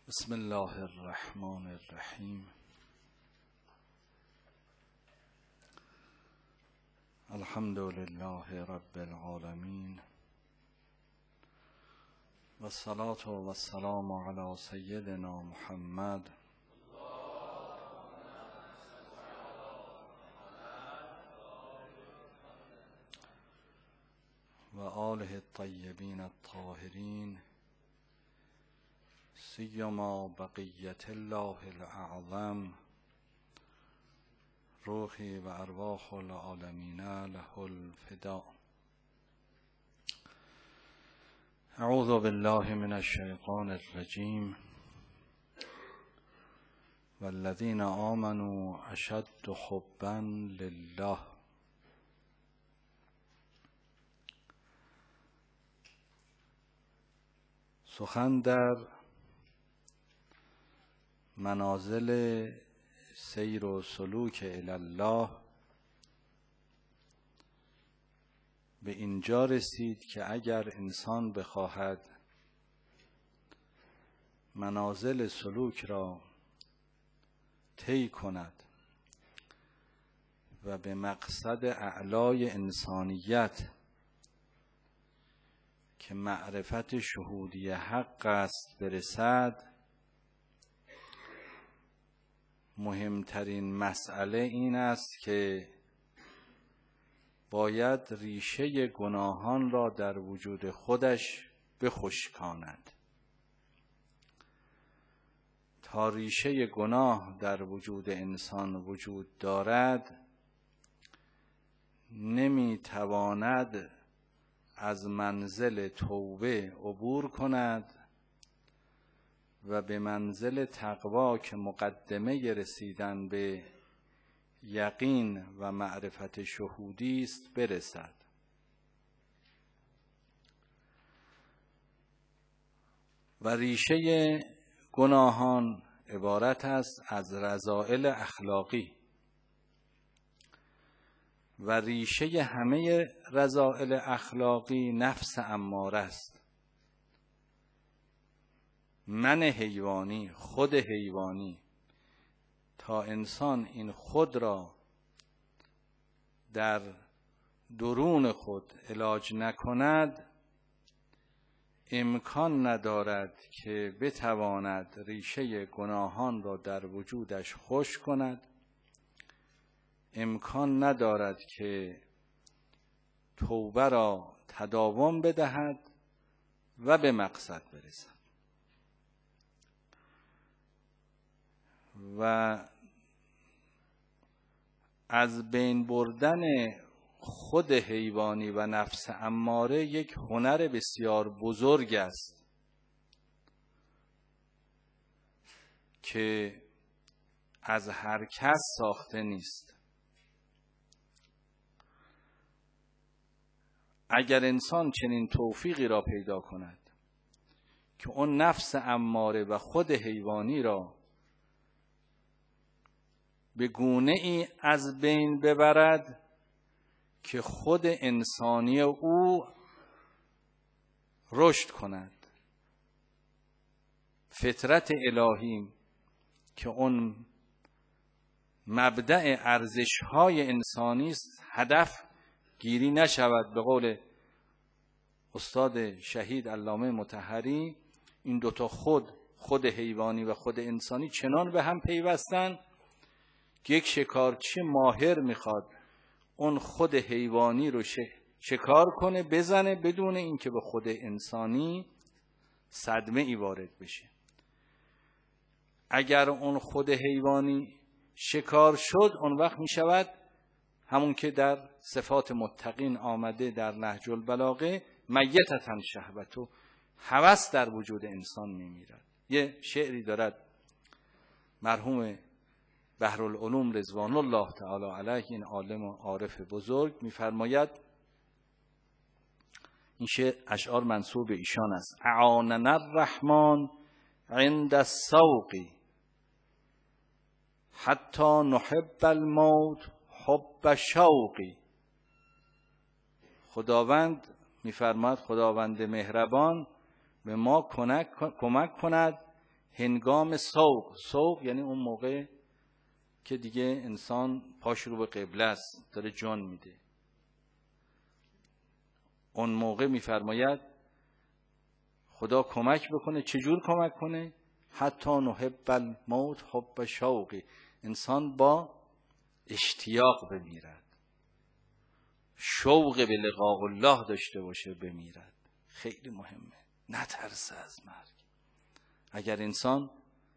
بسم الله الرحمن الرحیم. الحمد لله رب العالمین و الصلاة و السلام علی سیدنا محمد و آله الطیبین الطاهرین، سیما بقیت الله الاعظم روحی و ارواح العالمین له الفداء. اعوذ بالله من الشیطان الرجیم. والذین آمنوا اشد حبا لله. سخن در منازل سیر و سلوک الی الله به اینجا رسید که اگر انسان بخواهد منازل سلوک را طی کند و به مقصد اعلای انسانیت که معرفت شهودی حق است برسد، مهمترین مسئله این است که باید ریشه گناهان را در وجود خودش بخشکاند. تا ریشه گناه در وجود انسان وجود دارد، نمیتواند از منزل توبه عبور کند و به منزل تقوا که مقدمه رسیدن به یقین و معرفت شهودی است برسد. و ریشه گناهان عبارت است از رذائل اخلاقی و ریشه همه رذائل اخلاقی نفس اماره است. من حیوانی، خود حیوانی. تا انسان این خود را در درون خود علاج نکند، امکان ندارد که بتواند ریشه گناهان را در وجودش خشک کند، امکان ندارد که توبه را تداوم بدهد و به مقصد برسد. و از بین بردن خود حیوانی و نفس اماره یک هنر بسیار بزرگ است که از هر کس ساخته نیست. اگر انسان چنین توفیقی را پیدا کند که اون نفس اماره و خود حیوانی را به گونه ای از بین ببرد که خود انسانی او رشد کند، فطرت الهی که اون مبدأ ارزش‌های انسانی است هدف گیری نشود. به قول استاد شهید علامه مطهری، این دوتا خود حیوانی و خود انسانی چنان به هم پیوستن که یک شکارچی ماهر میخواد اون خود حیوانی رو شکار کنه، بزنه، بدون اینکه به خود انسانی صدمه ای وارد بشه. اگر اون خود حیوانی شکار شد، اون وقت میشود همون که در صفات متقین آمده در نهج البلاغه، میتة شهوته، هوس در وجود انسان میمیرد. یه شعری دارد مرحوم بحرالعلوم رضوان الله تعالی علیه، این عالم و عارف بزرگ، میفرماید، این اشعار منسوب به ایشان است: اعاننا الرحمن عند السوق حتی نحب الموت حب شوقی. خداوند میفرماید، خداوند مهربان به ما کمک کند هنگام سوق یعنی اون موقع که دیگه انسان پاش رو به قبله است، داره جان میده. اون موقع میفرماید خدا کمک بکنه. چجور کمک کنه؟ حتی نحب الموت حب شوقی، انسان با اشتیاق بمیرد، شوق به لقاء الله داشته باشه بمیرد. خیلی مهمه، نترسه از مرگ. اگر انسان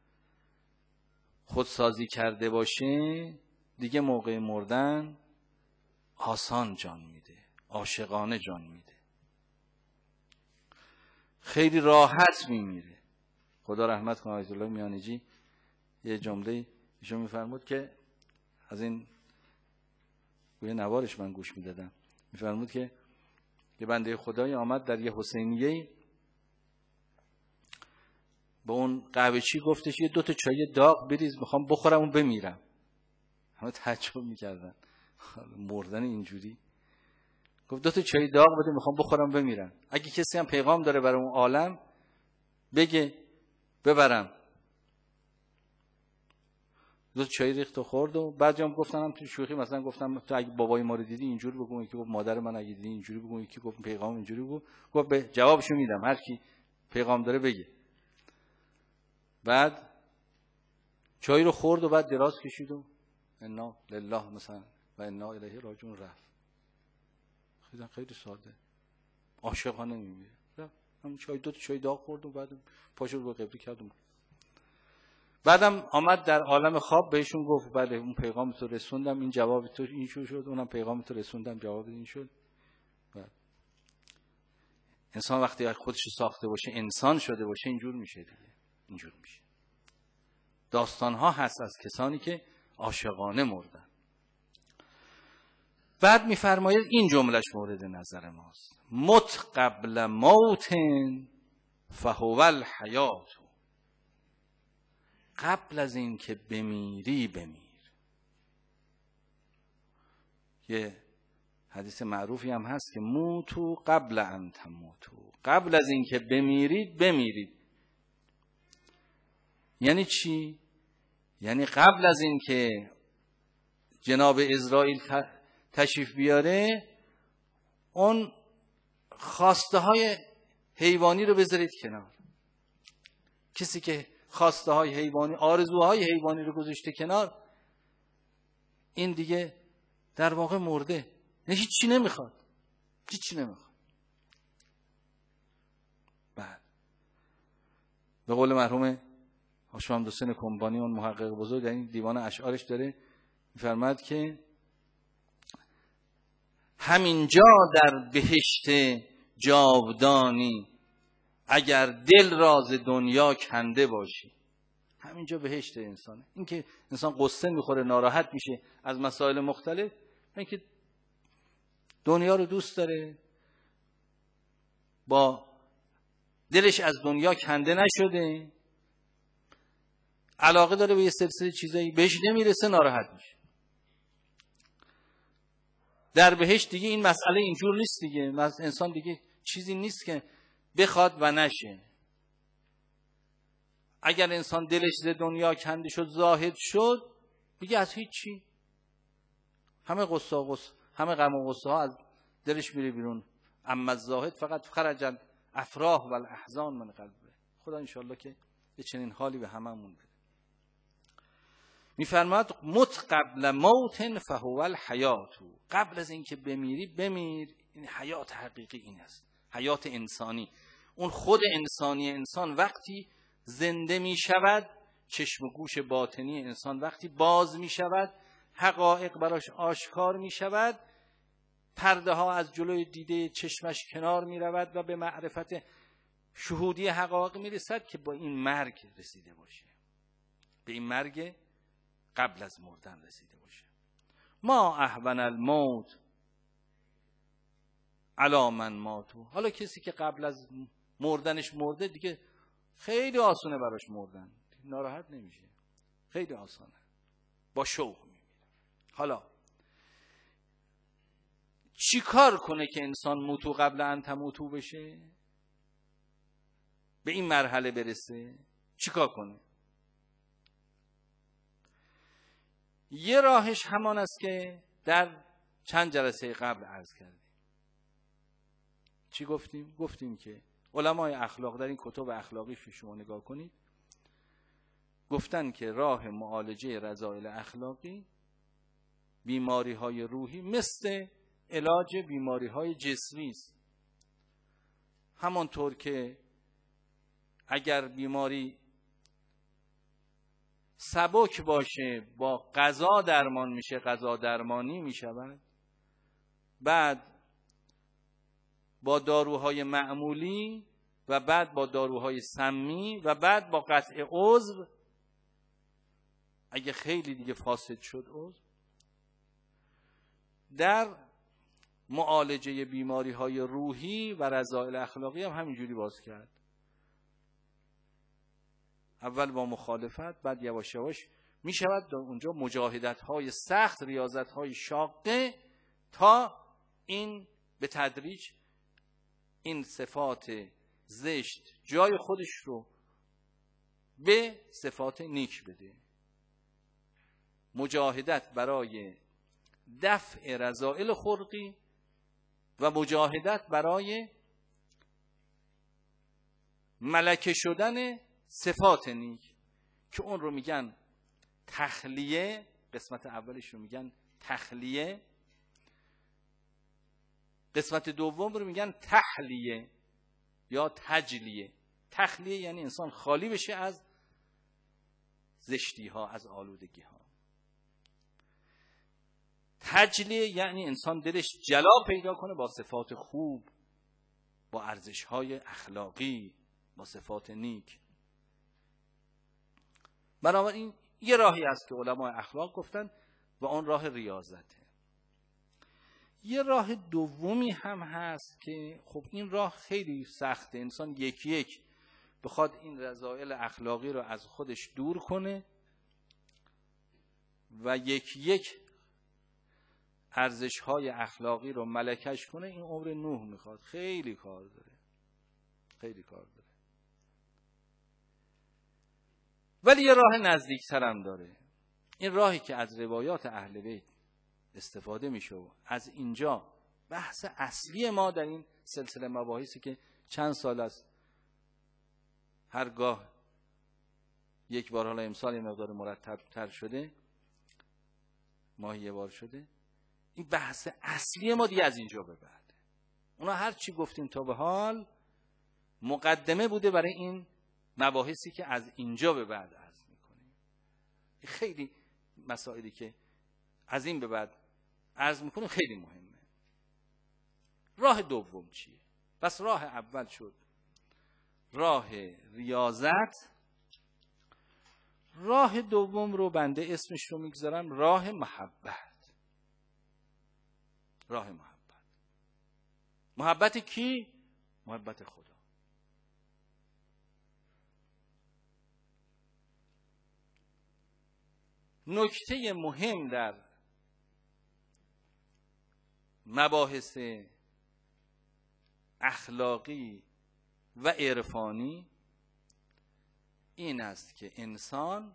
خودسازی کرده باشه دیگه موقع مردن آسان جان میده، عاشقانه جان میده، خیلی راحت میمیره. خدا رحمت کنه آیت الله میانجی یه جمله ایشون میفرمود که از این گویا نوارش من گوش میدادم، میفرمود که یه بنده خدایی آمد در یه حسینیه، به اون قهوه‌چی گفتش یه 2 تا چای داغ بریز میخوام بخورم و بمیرم. همه تعجب میکردن مردن اینجوری. گفت 2 تا چای داغ بده میخوام بخورم بمیرم، اگه کسی هم پیغام داره برای اون عالم بگه ببرم. 2 تا چای ریخت و خورد. و بعضی هم گفتن تو شوخی مثلا گفتم تو اگه بابای ما رو دیدی اینجوری بگو، یکی گفت مادر من اگه دیدی اینجوری بگو، یکی گفت پیغام اینجوری بگو. گفت به جوابشو میدم، هر کی پیغام داره بگه. بعد چای رو خورد و بعد دراز کشید و انا لله مثلا و انا الیه راجعون رفت. خیلی ساده عاشقانه میمیره. همین چای 2 تا چای داغ خورد و بعد پاشو رو به قبله کرد. بعدم آمد در عالم خواب بهشون گفت بله اون پیغام تو رسوندم، این جواب تو این شد، اونم پیغام تو رسوندم جواب این شد. انسان وقتی از خودش ساخته باشه، انسان شده باشه، اینجور میشه دیگه، اینجور میشه. داستان ها هست از کسانی که عاشقانه مردن. بعد میفرماید این جملهش مورد نظر ماست: مت قبل موت فهو الحیات. قبل از این که بمیری بمیر. یه حدیث معروفی هم هست که موتو قبل ان تموتو، قبل از این که بمیرید بمیرید. یعنی چی؟ یعنی قبل از این که جناب اسرائیل تشریف بیاره اون خواسته های حیوانی رو بذارید کنار. کسی که خواسته های حیوانی، آرزوهای حیوانی رو گذاشته کنار، این دیگه در واقع مرده، هیچی نمیخواد، هیچی نمیخواد. بعد به قول مرحوم حاج حسین کنبانی اون محقق بزرگ در این دیوان اشعارش داره میفرماد که همینجا در بهشت جاودانی اگر دل راز دنیا کنده باشی. همینجا بهشت انسانه. این که انسان قصه میخوره، ناراحت میشه از مسائل مختلف، این که دنیا رو دوست داره، با دلش از دنیا کنده نشده، علاقه داره به یه سلسله چیزایی، بهش نمیرسه ناراحت میشه. در بهشت دیگه این مسئله اینجور نیست دیگه. انسان دیگه چیزی نیست که بخواد و نشه. اگر انسان دلش ز دنیا کنده شد، زاهد شد، دیگه از هیچی، همه همه غم و غصه ها از دلش میره بیرون. اما الزاهد فقط خرج افراح و الاحزان من قلبه. خدا انشالله که یه چنین حالی به هممون بده. میفرماد مت قبل موت فهو الحیات. قبل از اینکه بمیری بمیر. این حیات حقیقی این است، حیات انسانی. اون خود انسانی انسان وقتی زنده می شود، چشم و گوش باطنی انسان وقتی باز می شود، حقایق براش آشکار می شود، پرده ها از جلوی دیده چشمش کنار می رود و به معرفت شهودی حقایق می رسد که با این مرگ رسیده باشه، به این مرگ قبل از مردن رسیده باشه. ما اهون الموت علی من ماتو. حالا کسی که قبل از مردنش مرده دیگه خیلی آسونه براش مردن، ناراحت نمیشه، خیلی آسانه، با شوق میمیره. حالا چی کار کنه که انسان موتو قبل ان تموتو بشه، به این مرحله برسه؟ چیکار کنه؟ یه راهش همان است که در چند جلسه قبل عرض کردیم. چی گفتیم؟ گفتیم که علمای اخلاق در این کتب اخلاقی شما نگاه کنید، گفتن که راه معالجه رذائل اخلاقی بیماری های روحی مثل علاج بیماری های جسمی است. همانطور که اگر بیماری سبک باشه با غذا درمان میشه، غذا درمانی میشود، بعد با داروهای معمولی و بعد با داروهای سمی و بعد با قطع عضو، اگه خیلی دیگه فاسد شد عضو، در معالجه بیماری های روحی و رذائل اخلاقی هم همینجوری باز کرد. اول با مخالفت، بعد یواش یواش می شود در اونجا مجاهدت های سخت، ریاضت های شاقه، تا این به تدریج این صفات زشت جای خودش رو به صفات نیک بده. مجاهدت برای دفع رذائل خلقی و مجاهدت برای ملکه شدن صفات نیک که اون رو میگن تخلیه. قسمت اولش رو میگن تخلیه، قسمت دوم رو میگن تحلیه یا تجلیه. تخلیه یعنی انسان خالی بشه از زشتی ها، از آلودگی ها. تجلیه یعنی انسان دلش جلا پیدا کنه با صفات خوب، با ارزش های اخلاقی، با صفات نیک. بنابراین یه راهی است که علمای اخلاق گفتن و آن راه ریاضته. یه راه دومی هم هست که خب این راه خیلی سخته. انسان یکی یک بخواد این رذائل اخلاقی رو از خودش دور کنه و یکی یک ارزش‌های اخلاقی رو ملکش کنه، این عمر نوح میخواد. خیلی کار داره، خیلی کار داره. ولی یه راه نزدیکتر هم داره. این راهی که از روایات اهل بیت استفاده میشه و از اینجا بحث اصلی ما در این سلسله مباحثی که چند سال است هرگاه یک بار، حالا امسال یه مقدار مرتب تر شده، ماهی یه بار شده، این بحث اصلی ما دیگه از اینجا به بعد. اونا هر چی گفتیم تا به حال مقدمه بوده برای این مباحثی که از اینجا به بعد عرض میکنیم. خیلی مسائلی که از این به بعد عرض میکنیم خیلی مهمه. راه دوم چیه؟ پس راه اول شد راه ریاضت. راه دوم رو بنده اسمش رو میگذارم راه محبت. راه محبت. محبت کی؟ محبت خدا. نکته مهم در مباحث اخلاقی و عرفانی این است که انسان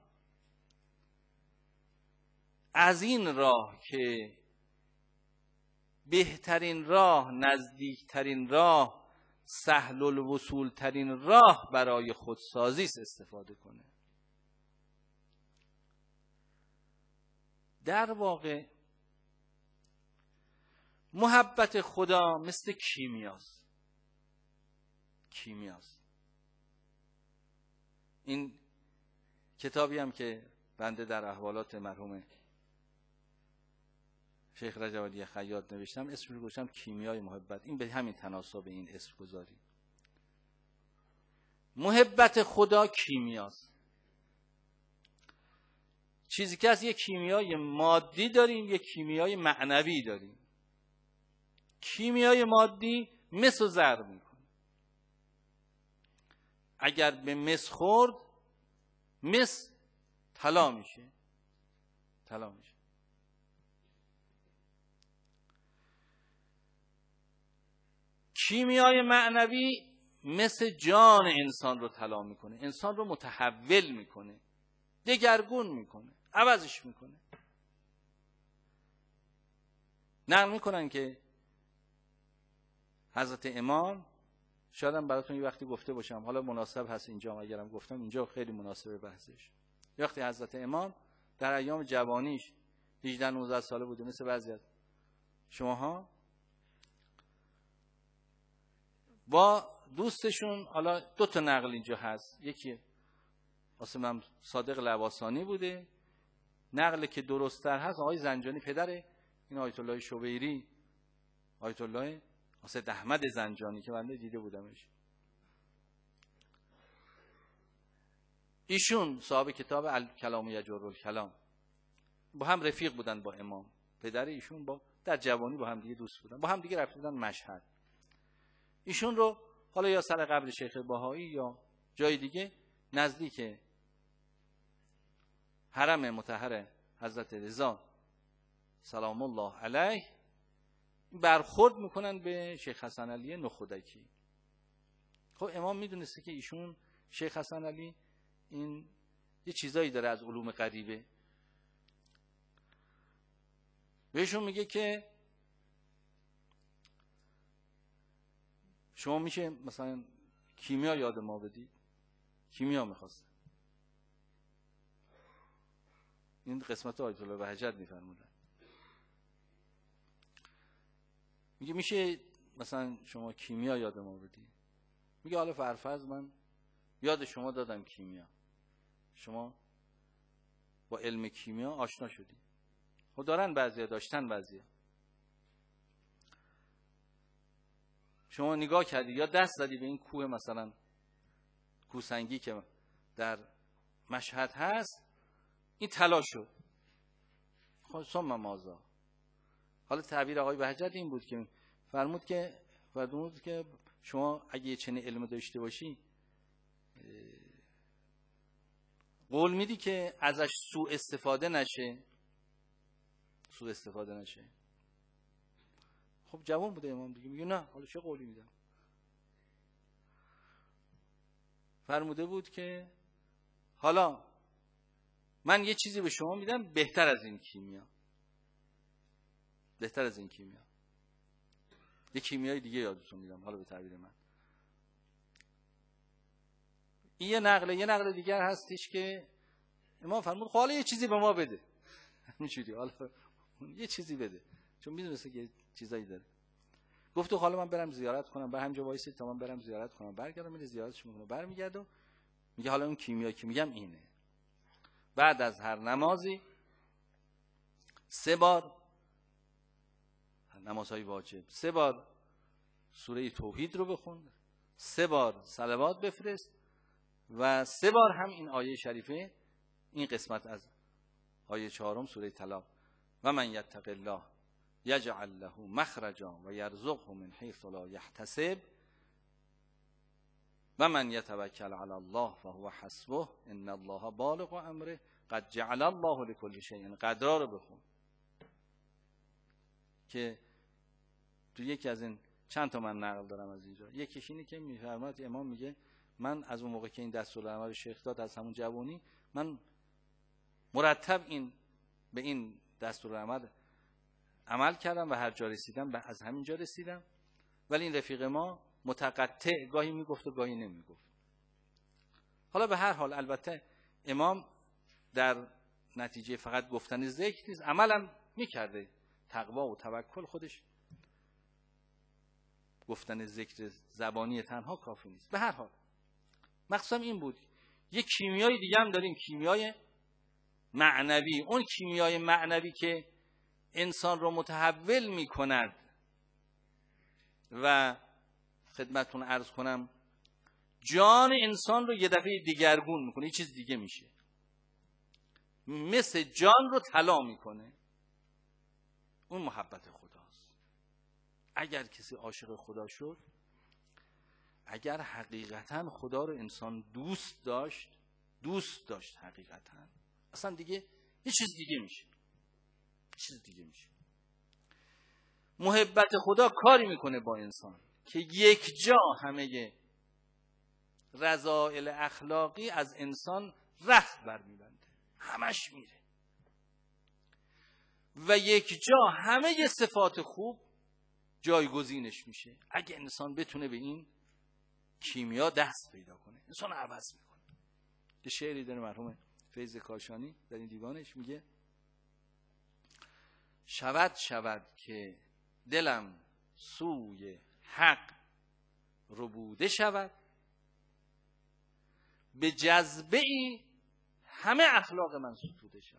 از این راه که بهترین راه، نزدیکترین راه، سهل الوصول ترین راه برای خودسازی است استفاده کنه. در واقع محبت خدا مثل کیمیاست. کیمیاست. این کتابی هم که بنده در احوالات مرحوم شیخ رجب علی خیاط نوشتم، اسمش رو گذاشتم کیمیای محبت. این به همین تناسب این اسم گذاری. محبت خدا کیمیاست. چیزی که از یک کیمیای مادی داریم، یک کیمیای معنوی داریم. کیمیای مادی مس و ضرب میکنه. اگر به مس خورد، مس طلا میشه. طلا میشه. کیمیای معنوی مثل جان انسان رو طلا میکنه، انسان رو متحول میکنه، دگرگون میکنه، عوضش میکنه. نقل میکنن که حضرت امام، شاید هم براتون یه وقتی گفته باشم، حالا مناسب هست اینجا، اگرم گفتم اینجا خیلی مناسبه بحثش. وقتی حضرت امام در ایام جوانیش 18-19 ساله بوده، مثل بعضی از شماها، با دوستشون، حالا 2 تا نقل اینجا هست، یکی قاسم صادق لواسانی بوده، نقل که درست‌تر هست آقای زنجانی پدر این آیت الله شبیری، آیت الله سید احمد زنجانی که بنده دیده بودمش. ایشون صاحب کتاب الکلام یجر الکلام، با هم رفیق بودن با امام. پدر ایشون با در جوانی با هم دیگه دوست بودن، با هم دیگه رفته بودن مشهد. ایشون رو حالا یا سر قبر شیخ بهایی یا جای دیگه نزدیک حرم مطهر حضرت رضا سلام الله علیه برخورد میکنن به شیخ حسن علی نخودکی. خب امام میدونسته که ایشون شیخ حسن علی این یه چیزایی داره از علوم غریبه. بهشون میگه که شما میشه مثلا کیمیا یاد ما بدید. کیمیا میخواست. این قسمت آیت الله بهجت میفرمودن. میگه میشه مثلا شما کیمیا یاد ما بدید. میگه حالا فرفرض من یاد شما دادم کیمیا، شما با علم کیمیا آشنا شدید. خب دارن بعضیا، داشتن بعضیا. شما نگاه کردی یا دست زدی به این کوه، مثلا کوه سنگی که در مشهد هست، این طلا شد. خب ثم ماذا؟ حالا تعبیر آقای بهجت این بود که فرمود که شما اگه یه چنین علم داشته باشی قول میدی که ازش سوء استفاده نشه. خب جوان بوده امام دیگه، میگه نه حالا چه قولی میدم. فرموده بود که حالا من یه چیزی به شما میدم بهتر از این کیمیا، یه کیمیای دیگه یادتون میدم. حالا به تعبیر من این یه نقل دیگر هستش که امام فرمود حالا یه چیزی به ما بده. اینجوری حالا یه چیزی بده، چون میدونسته که چیزایی داره. گفت حالا من برم زیارت کنم، به همجا وایسید تا من برم زیارت کنم، برگردم میره زیارتش میکنه، برمیگرده میگه حالا اون کیمیا که میگم اینه. بعد از هر نمازی 3 بار، نمازهای واجب 3 بار سوره توحید رو بخون، 3 بار صلوات بفرست و 3 بار هم این آیه شریفه، این قسمت از آیه 4 سوره طلاق، و من یتق الله یجعل له مخرجا و یرزقه من حیث لا یحتسب و من یتوکل علی الله فهو حسبه ان الله بالغ امره قد جعل الله لكل شیء قدرا رو بخون. که تو یکی از این چند تا من نقل دارم از اینجا، یکیش اینه که میفرماد امام میگه من از اون موقع که این دستورالعمل شیخ داد، از همون جوانی من مرتب به این دستورالعمل عمل کردم و هر جا رسیدم از همین جا رسیدم. ولی این رفیق ما متقطع، گاهی میگفت و گاهی نمیگفت. حالا به هر حال البته امام در نتیجه فقط گفتن ذکر نیست، عملم میکرده. تقوا و توکل خودش گفتن ذکر زبانی تنها کافی نیست. به هر حال مقصودم این بود. یک کیمیای دیگه هم داریم، کیمیای معنوی. اون کیمیای معنوی که انسان رو متحول میکند و خدمتون عرض کنم جان انسان رو یه دفعه دیگرگون میکنه، یه چیز دیگه میشه، مثل جان رو طلا میکنه. اون محبت خداست. اگر کسی عاشق خدا شد، اگر حقیقتا خدا رو انسان دوست داشت حقیقتا، اصلا دیگه یه چیز دیگه میشه. محبت خدا کاری میکنه با انسان که یک جا همه رذائل اخلاقی از انسان رخت برمیبنده، همش میره و یک جا همه صفات خوب جایگزینش میشه. اگه انسان بتونه به این کیمیا دست پیدا کنه، انسان عوض میکنه. یه شعری داره مرحوم فیض کاشانی در این دیوانش میگه: شود که دلم سوی حق ربوده شود، به جذبه ای همه اخلاق من ستوده شود.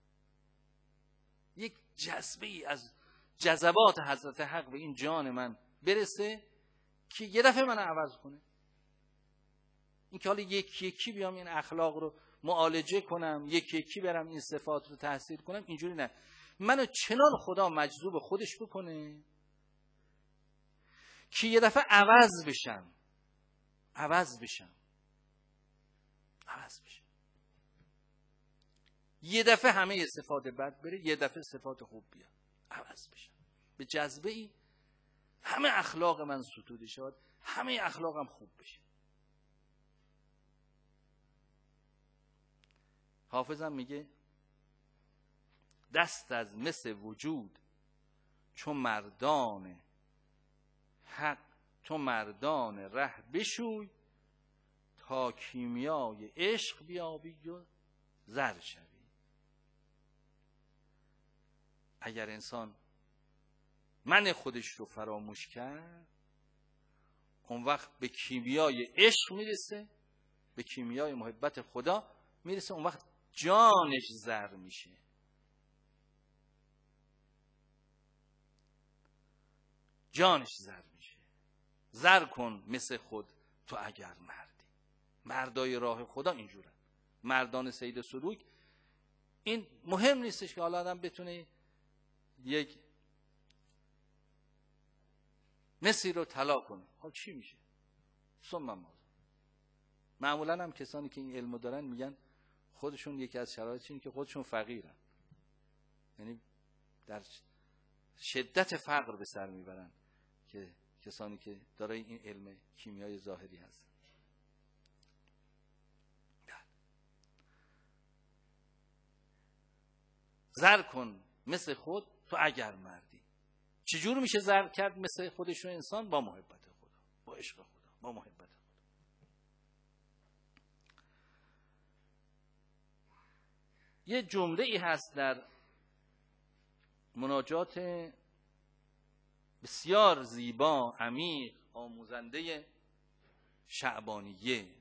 یک جذبه ای از جذبات حضرت حق به این جان من برسه که یه دفعه من عوض کنه. این که حالا یکی یکی بیام این اخلاق رو معالجه کنم، یکی یکی برم این صفات رو تحصیل کنم، اینجوری نه. منو چنان خدا مجذوب خودش بکنه که یه دفعه عوض بشم. یه دفعه همه صفات بد بره، یه دفعه صفات خوب بیاد، عوض بشم. به جذبه ای همه اخلاق من ستوده شد، همه اخلاقم خوب بشه. حافظم میگه: دست از مس وجود چون مردان حق، تو مردان ره بشوی، تا کیمیای عشق بیابی و زر شوی. اگر انسان من خودش رو فراموش کرد، اون وقت به کیمیای عشق میرسه، به کیمیای محبت خدا میرسه، اون وقت جانش زر میشه. زر کن مثل خود تو اگر مردی. مردای راه خدا اینجورن، مردان سید سلوک. این مهم نیستش که حالا آدم بتونه یک مسی رو طلا کنه، خب چی میشه؟ معمولا هم کسانی که این علمو دارن میگن خودشون یکی از شرایطش اینه که خودشون فقیرن، یعنی در شدت فقر به سر میبرن که کسانی که دارای این علم کیمیای ظاهری هستن. زر کن مثل خود تو اگر مردی. چجور میشه زر کرد مثل خودش رو انسان؟ با محبت خدا، با عشق خدا، با محبت خدا. یه جمله ای هست در مناجات بسیار زیبا، عمیق، آموزنده شعبانیه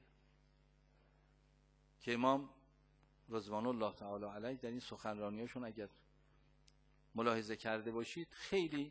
که امام رضوان الله تعالی علیه در این سخنرانیاشون اگر ملاحظه کرده باشید، خیلی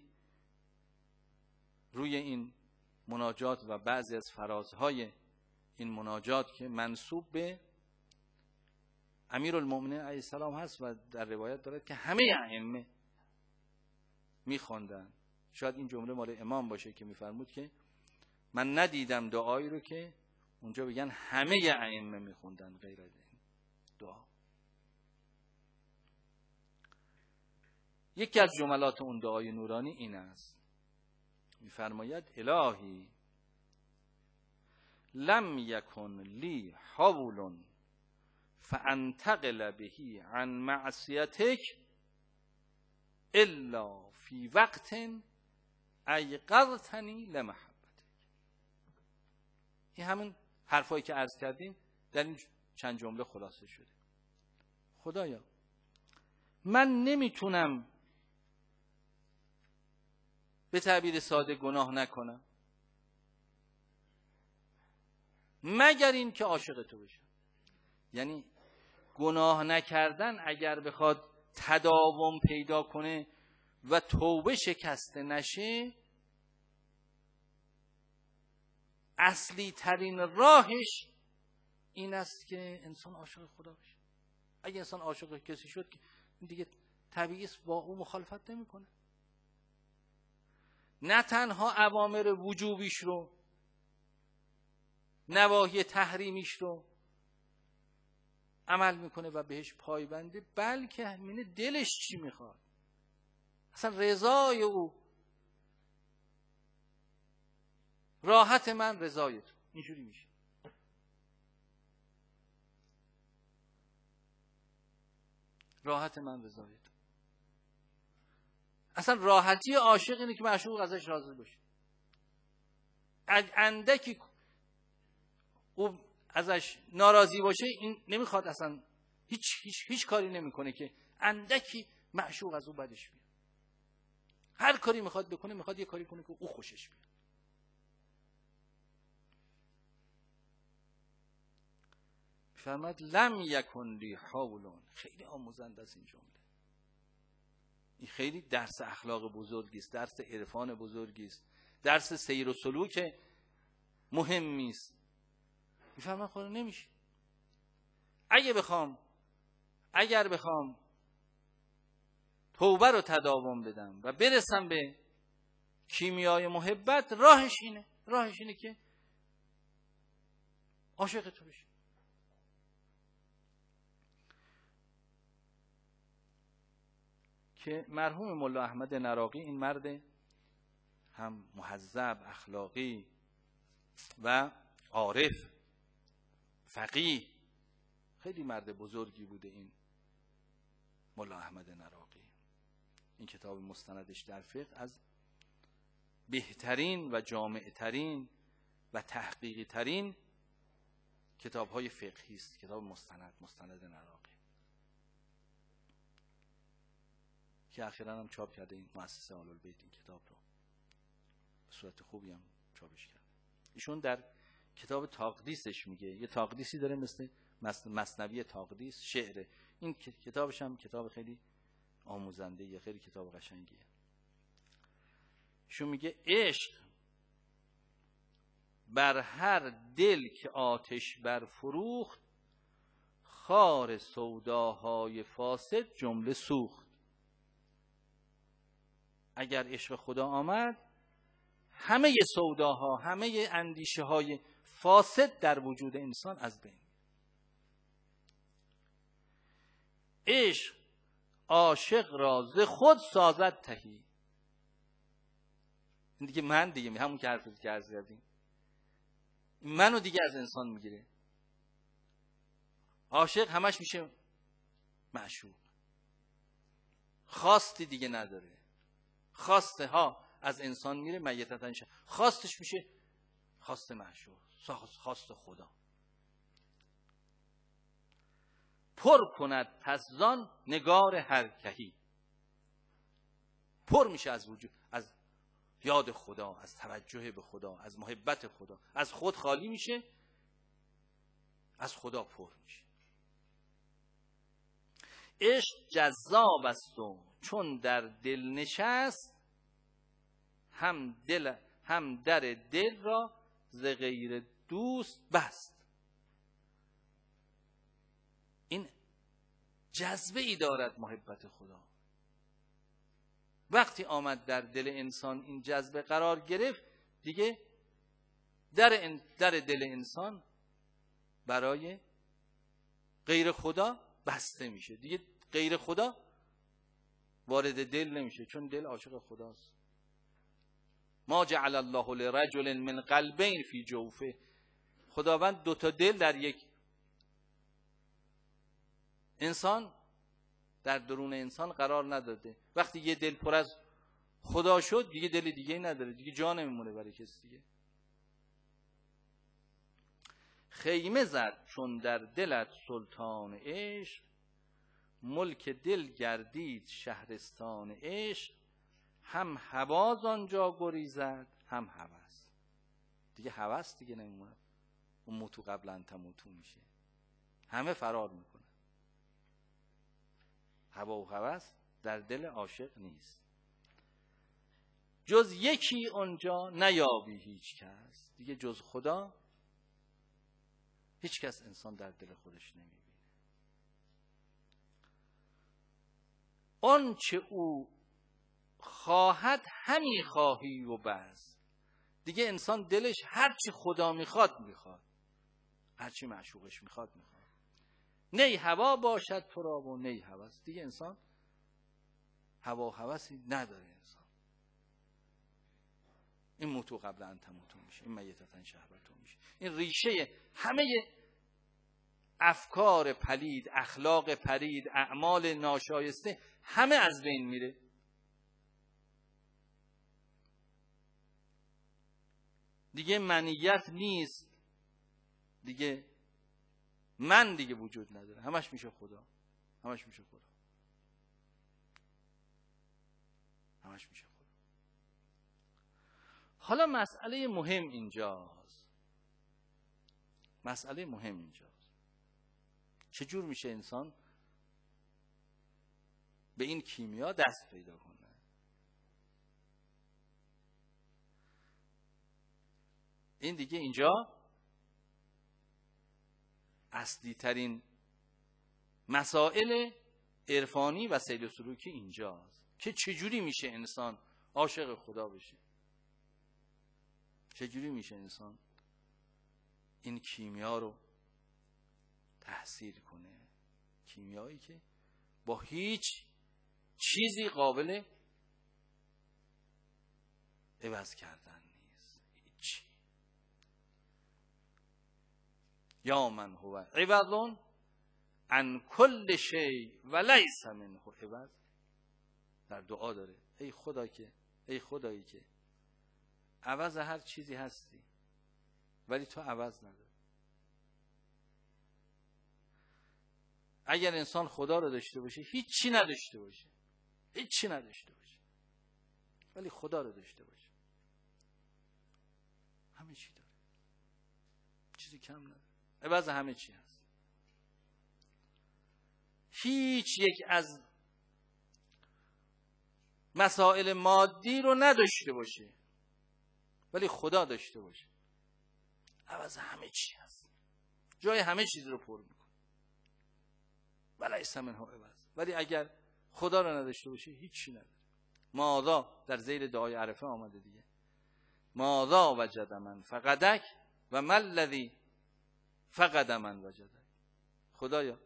روی این مناجات و بعضی از فرازهای این مناجات که منسوب به امیرالمؤمنین علیه السلام هست و در روایت دارد که همه ائمه میخواندن. شاید این جمله مال امام باشه که میفرمود که من ندیدم دعایی رو که اونجا بگن همه ائمه میخوندن غیر از این دعا. یکی از جملات اون دعای نورانی این است، میفرماید: الهی لم یکن لی حول فانتقل بهی عن معصیتک الا فی وقت ایقظتنی لمحبتک. این همون حرفایی که عرض کردیم در این چند جمله خلاصه شده. خدایا من نمیتونم به تعبیر ساده گناه نکنم مگر این که عاشق تو بشم. یعنی گناه نکردن اگر بخواد تداوم پیدا کنه و توبه شکسته نشه، اصلی ترین راهش این است که انسان عاشق خدا بشه. اگه انسان عاشق کسی شد که دیگه طبیعی است با او مخالفت نمیکنه. نه تنها اوامر وجوبیش رو، نواهی تحریمیش رو عمل میکنه و بهش پایبنده، بلکه همین دلش چی میخواد، اصلا رضای او، راحت من رضای تو، اینجوری میشه. راحت من رضای تو. اصلا راحتی عاشق اینه که معشوق ازش راضی باشه. اندکی او ازش ناراضی باشه این نمیخواد، اصلا هیچ کاری نمیکنه که اندکی معشوق از او بدش بیاد. هر کاری میخواد بکنه، میخواد یه کاری کنه که او خوشش بیاد. فرمود لم یکن لی حولون. خیلی آموزنده است این جمله. این خیلی درس اخلاق بزرگی است، درس عرفان بزرگی است، درس سیر و سلوک مهمی است. میفهمم خود نمیشه. اگر بخوام توبه رو تداوم بدم و برسم به کیمیای محبت، راهش اینه که عاشق تو بشم. که مرحوم ملا احمد نراقی، این مرد هم مهذب، اخلاقی و عارف، فقیه، خیلی مرد بزرگی بوده این ملا احمد نراقی. این کتاب مستندش در فقه از بهترین و جامعترین و تحقیقی ترین کتاب‌های فقهی است. کتاب مستند نراقی که اخیراً هم چاپ کرده این مؤسسه آل‌البیت این کتاب رو به صورت خوبی هم چاپش کرده. ایشون در کتاب تاقدیسش میگه، یه تاقدیسی داره مثل مثنوی تاقدیس، شعره. این کتابش هم کتاب خیلی آموزنده، یه خیلی کتاب قشنگیه. ایشون میگه عشق بر هر دل که آتش برفروخت، خار سوداهای فاسد جمله سوخت. اگر عشق خدا آمد، همه سوداها، همه اندیشه های فاسد در وجود انسان از بین. عشق عاشق را ز خود سازد تهی. این دیگه همون که حرفی که عرض کردیم، منو دیگه از انسان میگیره. عاشق همش میشه معشوق، خواستی دیگه نداره. خواسته ها از انسان میره میتتن شه، خواستش میشه خواست معشوق، خواست خدا. پر کند پس زان نگار هر کهی. پر میشه از وجود، از یاد خدا، از توجه به خدا، از محبت خدا، از خود خالی میشه، از خدا پر میشه. عشق جذاب است و چون در دل نشست، هم در دل را ز غیر دوست بست. این جذبه ای دارد محبت خدا. وقتی آمد در دل انسان این جذبه قرار گرفت، دیگه در دل انسان برای غیر خدا بسته میشه. دیگه غیر خدا وارد دل نمیشه، چون دل عاشق خداست. ما جعل الله لرجل من قلبین فی جوفه. خداوند 2 تا دل در یک انسان، در درون انسان قرار نداده. وقتی یه دل پر از خدا شد، دیگه دل دیگه نداره، دیگه جا نمیمونه برای کسی دیگه. خیمه زد چون در دلت سلطان عشق، ملک دل گردید شهرستان عشق. هم هواز آنجا گریزد هم هوس. دیگه هوس دیگه نمیمونه، اون موتو قبل ان تموتو میشه، همه فرار میکنه. هوا و هوس در دل عاشق نیست. جز یکی اونجا نیابی هیچ کس. دیگه جز خدا هیچ کس انسان در دل خودش نمیبینه. اون چه او خواهد همی خواهی و بس. دیگه انسان دلش هرچی خدا میخواد، هرچی معشوقش میخواد. نی هوا باشد تو را و نی هوس. دیگه انسان هوا و هوسی نداره. انسان این موتو قبل ان تموتو میشه، این میتتن شهوتو میشه. این ریشه همه افکار پلید، اخلاق پلید، اعمال ناشایسته همه از بین میره. دیگه منیت نیست، دیگه من دیگه وجود نداره، همش میشه خدا، همش میشه خدا، همش میشه خدا. حالا مسئله مهم اینجاست، مسئله مهم اینجاست چجور میشه انسان به این کیمیا دست پیدا کنه؟ این دیگه اینجا اصلی ترین مسائل عرفانی و سیر و سلوکی اینجاست که چجوری میشه انسان عاشق خدا بشه، چجوری میشه انسان این کیمیا رو تحصیل کنه، کیمیایی که با هیچ چیزی قابل عوض کردن نیست، هیچ. یا من هو عوض عن کل شیء و لیس منه عوض. در دعا داره ای خدا که، ای خدایی که عوض هر چیزی هستی ولی تو عوض نداری. اگر انسان خدا رو داشته باشه هیچی نداشته باشه، هیچی نداشته باشه، ولی خدا رو داشته باشه همه چی داره، چیزی کم نداره، عوض همه چی هست. هیچ یک از مسائل مادی رو نداشته باشه ولی خدا داشته باشه، عوض همه چی هست، جای همه چیز رو پر میکنه. ولیس منه عوض. ولی اگر خدا رو نداشته باشه هیچی نداره. ماذا در ذیل دعای عرفه آمده دیگه، ماذا وجد من فقدک و ما الذی فقد من وجدک. خدایا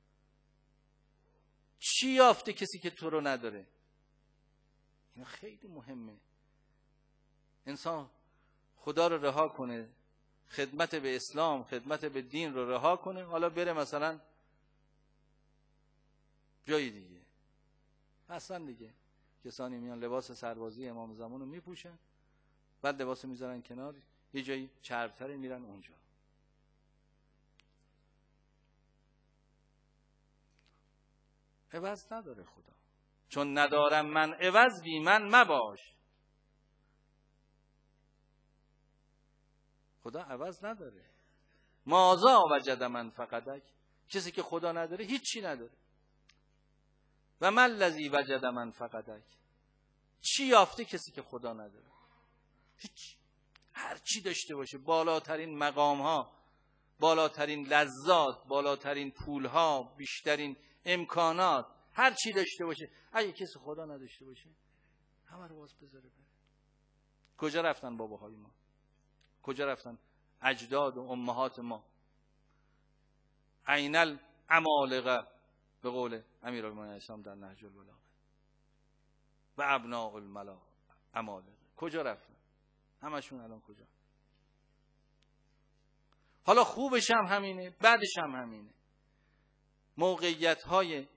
چی یافته کسی که تو رو نداره؟ این خیلی مهمه. انسان خدا رو رها کنه، خدمت به اسلام، خدمت به دین رو رها کنه، حالا بره مثلا جای دیگه. اصلا دیگه کسانی میان لباس سربازی امام زمان رو میپوشن، بعد لباس میذارن کنار، یه جایی چربتری میرن اونجا. عوض نداره خدا، چون ندارم من عوض بی من مباش. خدا عوض نداره. ماذا وجد من فقدک، کسی که خدا نداره هیچی نداره. و ما الذی وجد من فقدک، چی یافته کسی که خدا نداره؟ هیچ. هر چی داشته باشه، بالاترین مقام ها، بالاترین لذات، بالاترین پول ها، بیشترین امکانات، هر چی داشته باشه، اگه کسی خدا نداشته باشه همه رو باز بذاره بره. کجا رفتن باباهای ما؟ کجا رفتن اجداد و امهات ما؟ عین العمالقه به قول امیرالمومنین اسلام در نهج البلاغه و ابناء العمالقه. کجا رفتن؟ همشون الان کجا؟ حالا خوبش هم همینه، بعدش هم همینه. موقعیت های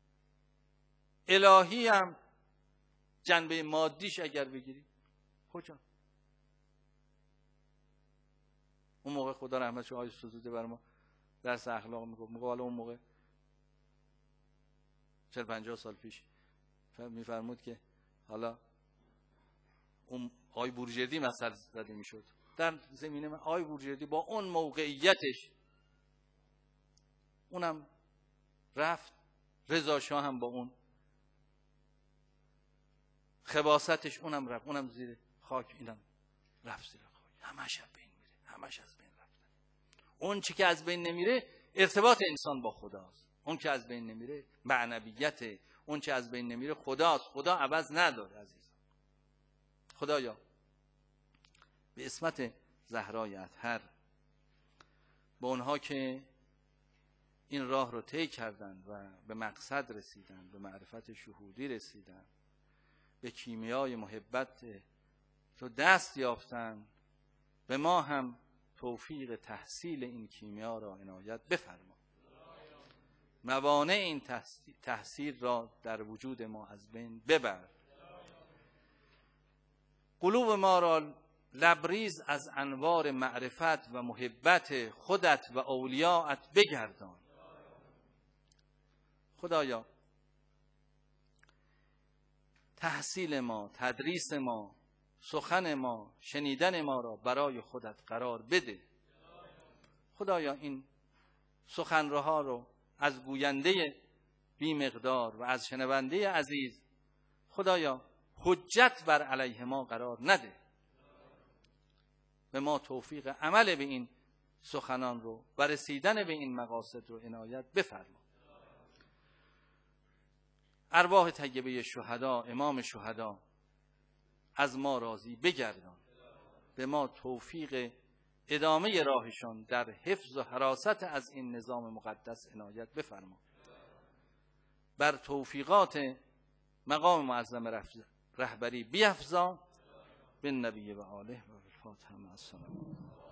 الهی هم جنبه مادیش اگر بگیری کجا؟ اون موقع خدا رحمتش آقای سزوده بر ما درس اخلاق میگفت، حالا اون موقع 40-50 سال پیش میفرمود که حالا اون آقای بورژردی مثل زده میشد در زمینه من. آقای بورژردی با اون موقعیتش اونم رفت، رضا شاه هم با اون خباستش اونم رفت، اونم زیر خاک، اینم رفت زیر خاک. همش از بین میره، همش از بین رفت. اون چی که از بین نمیره ارتباط انسان با خداست. اون که از بین نمیره معنویت، اون که از بین نمیره خداست. خدا عوض نداره عزیزان. خدایا به اسمت زهرای اطهر به اونها که این راه رو طی کردن و به مقصد رسیدن، به معرفت شهودی رسیدن، به کیمیای محبت رو دست یافتن، به ما هم توفیق تحصیل این کیمیا را عنایت بفرما. موانع این تحصیل را در وجود ما از بین ببر. قلوب ما را لبریز از انوار معرفت و محبت خودت و اولیاءت بگردان. خدایا تحصیل ما، تدریس ما، سخن ما، شنیدن ما را برای خودت قرار بده. خدایا این سخنرها رو از گوینده بی مقدار و از شنونده عزیز خدایا حجت بر علیه ما قرار نده. به ما توفیق عمل به این سخنان رو و رسیدن به این مقاصد رو عنایت بفرما. ارواح طیبه شهدا، امام شهدا از ما راضی بگردان. به ما توفیق ادامه راهشان در حفظ و حراست از این نظام مقدس عنایت بفرما. بر توفیقات مقام معظم رهبری بیفزا. بالنبی و آله و بالفاتحه مع السلام.